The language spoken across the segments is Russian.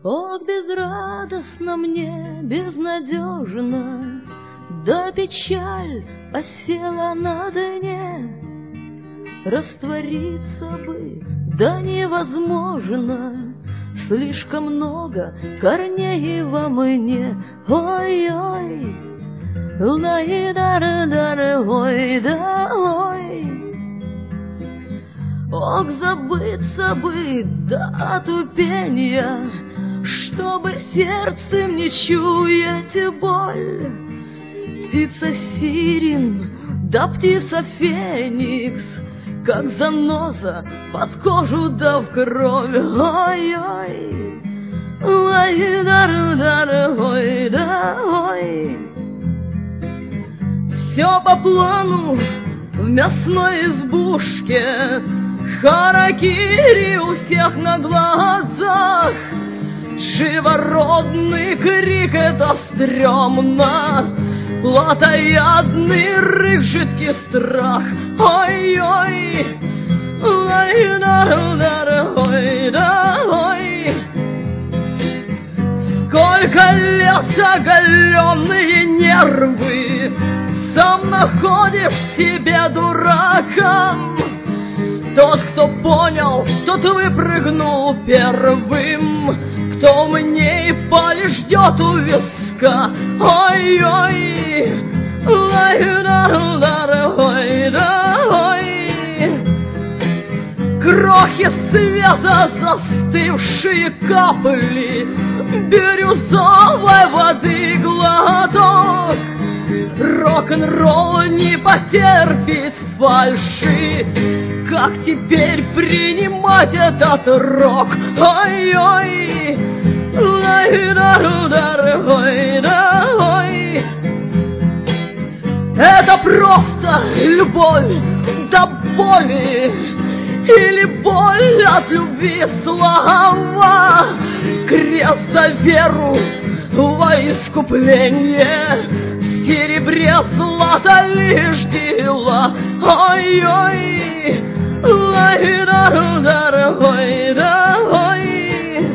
Ох, безрадостно мне, безнадежно, да печаль осела на дне. Раствориться бы, да невозможно, слишком много корней во мне. Ой-ой, лай-дар-дар, ой-да, ой. Ох, забыться бы до отупения, чтобы сердцем не чуять боль. Птица сирен, да птица феникс, как заноза под кожу да в кровь. Ой-ой, ой-дар-дар, ой-да, ой. Все по плану в мясной избушке, харакири у всех на глазах. Живородный крик — это стрёмно, плотоядный рык, жидкий страх. Ой-ой, ой-да-да, ой-да, ой. Сколько лет оголенные нервы, сам находишь себе дураком. Тот, кто понял, тот выпрыгнул первым, кто умней пали ждет у виска. Ой-ой, ой-да-да, ой-да, ой. Крохи света, застывшие капли бирюзовой воды глоток. Рок-н-ролл не потерпит фальши, как теперь принимать этот рок? Ой-ой, ой-да-да, ой-да, ой. Это просто любовь до боли, или боль от любви слова. Крест за веру во искупление, в серебре злато лишь дела. Ой-ой, ой-да-да, ой-да, ой.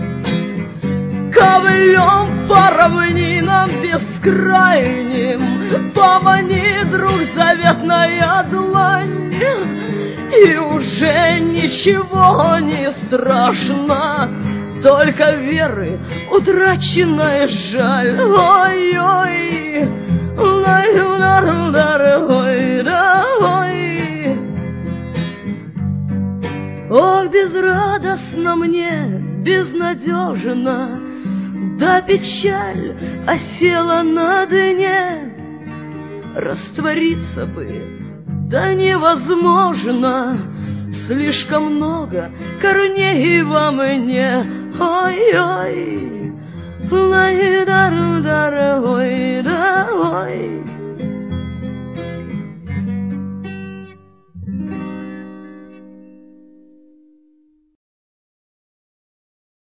Ковылем по равнинам бескрайним, помани, друг, заветная длань, и уже ничего не страшно, только веры утраченная жаль. Ой-ой, ой-да-да, ой-да, ой. Ох, безрадостно мне, безнадежно, да печаль осела на дне. Раствориться бы, да невозможно, слишком много корней во мне. Ой-ой, ой-да-да, ой-да.